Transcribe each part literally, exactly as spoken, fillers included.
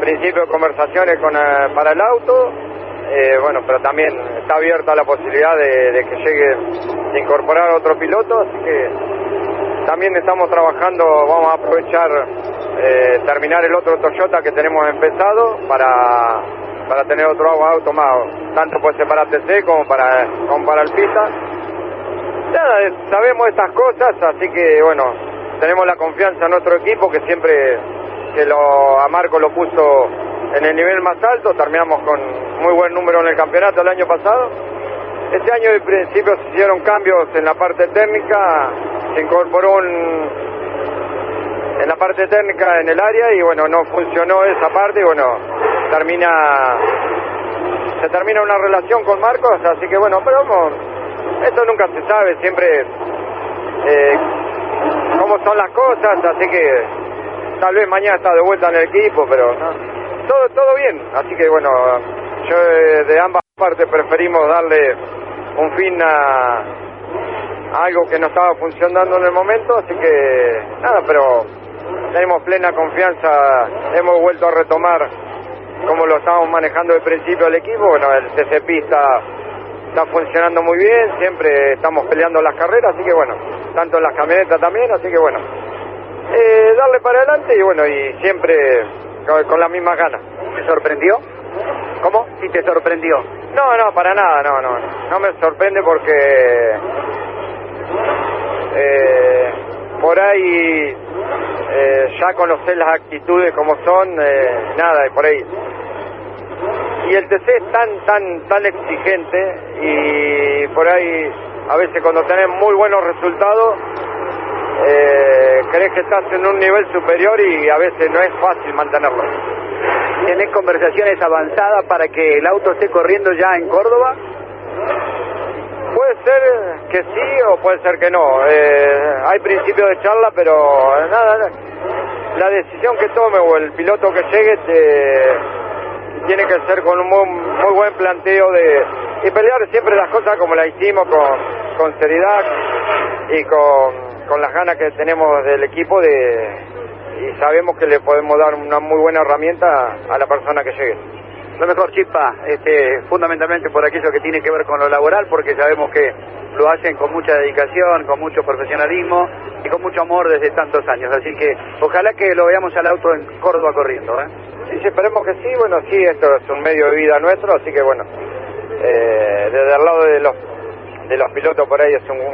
principio de conversaciones con, eh, para el auto, eh, bueno, pero también está abierta la posibilidad de, de que llegue a incorporar otro piloto, así que también estamos trabajando, vamos a aprovechar eh, terminar el otro Toyota que tenemos empezado para, para tener otro auto más, tanto puede ser para T C como para, como para el Pita. Nada, sabemos estas cosas, así que bueno, tenemos la confianza en nuestro equipo que siempre que lo, a Marco lo puso en el nivel más alto, terminamos con muy buen número en el campeonato el año pasado. Este año de principio se hicieron cambios en la parte técnica, se incorporó un, en la parte técnica en el área y bueno, no funcionó esa parte y bueno, termina, se termina una relación con Marcos, así que bueno, pero vamos, esto nunca se sabe, siempre eh, cómo son las cosas, así que tal vez mañana está de vuelta en el equipo, pero no, todo, todo bien, así que bueno, yo de, de ambas partes preferimos darle un fin a, a algo que no estaba funcionando en el momento, así que nada, pero tenemos plena confianza, hemos vuelto a retomar como lo estábamos manejando al principio del equipo, bueno, el T C P está, está funcionando muy bien, siempre estamos peleando las carreras, así que bueno, tanto en las camionetas también, así que bueno, eh, darle para adelante y bueno, y siempre con, con las mismas ganas. ¿Te sorprendió? ¿Cómo? Sí, te sorprendió. No, no, para nada, no, no, no me sorprende porque eh, por ahí eh, ya conocer las actitudes como son, eh, nada, y por ahí. Y el T C es tan, tan, tan exigente y por ahí a veces cuando tenés muy buenos resultados eh, crees que estás en un nivel superior y a veces no es fácil mantenerlo. ¿Tenés conversaciones avanzadas para que el auto esté corriendo ya en Córdoba? Puede ser que sí o puede ser que no. Eh, hay principios de charla, pero nada, la decisión que tome o el piloto que llegue te, tiene que ser con un muy, muy buen planteo de y pelear siempre las cosas como las hicimos, con, con seriedad y con, con las ganas que tenemos del equipo de y sabemos que le podemos dar una muy buena herramienta a la persona que llegue. Lo mejor, Chispa, este, fundamentalmente por aquello que tiene que ver con lo laboral, porque sabemos que lo hacen con mucha dedicación, con mucho profesionalismo y con mucho amor desde tantos años, así que ojalá que lo veamos al auto en Córdoba corriendo, ¿eh? Sí, sí, esperemos que sí, bueno, sí, esto es un medio de vida nuestro, así que bueno, eh, desde el lado de los, de los pilotos por ahí es un,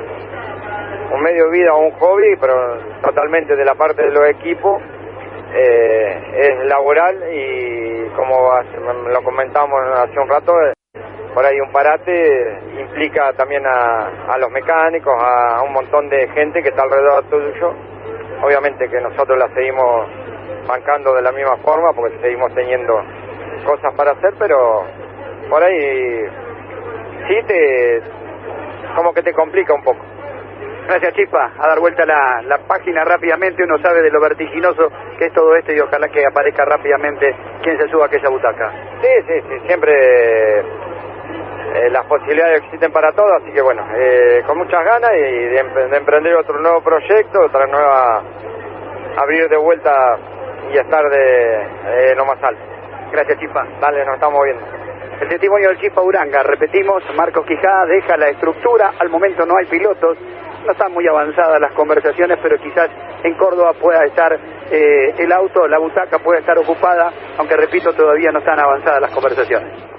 un medio de vida o un hobby, pero totalmente de la parte de los equipos eh, es laboral y como lo comentamos hace un rato, eh, por ahí un parate implica también a, a los mecánicos, a, a un montón de gente que está alrededor tuyo. Obviamente que nosotros la seguimos bancando de la misma forma porque seguimos teniendo cosas para hacer, pero por ahí sí te como que te complica un poco. Gracias, Chispa, a dar vuelta la, la página rápidamente, uno sabe de lo vertiginoso que es todo esto y ojalá que aparezca rápidamente quien se suba a aquella butaca. Sí, sí, sí, siempre eh, las posibilidades existen para todos, así que bueno, eh, con muchas ganas y de, de emprender otro nuevo proyecto, otra nueva, abrir de vuelta y estar de eh, lo más alto. Gracias, Chispa. Dale, nos estamos viendo. El testimonio del Chispa Uranga, repetimos, Marcos Quijada deja la estructura, al momento no hay pilotos, no están muy avanzadas las conversaciones, pero quizás en Córdoba pueda estar eh, el auto, la butaca pueda estar ocupada, aunque repito, todavía no están avanzadas las conversaciones.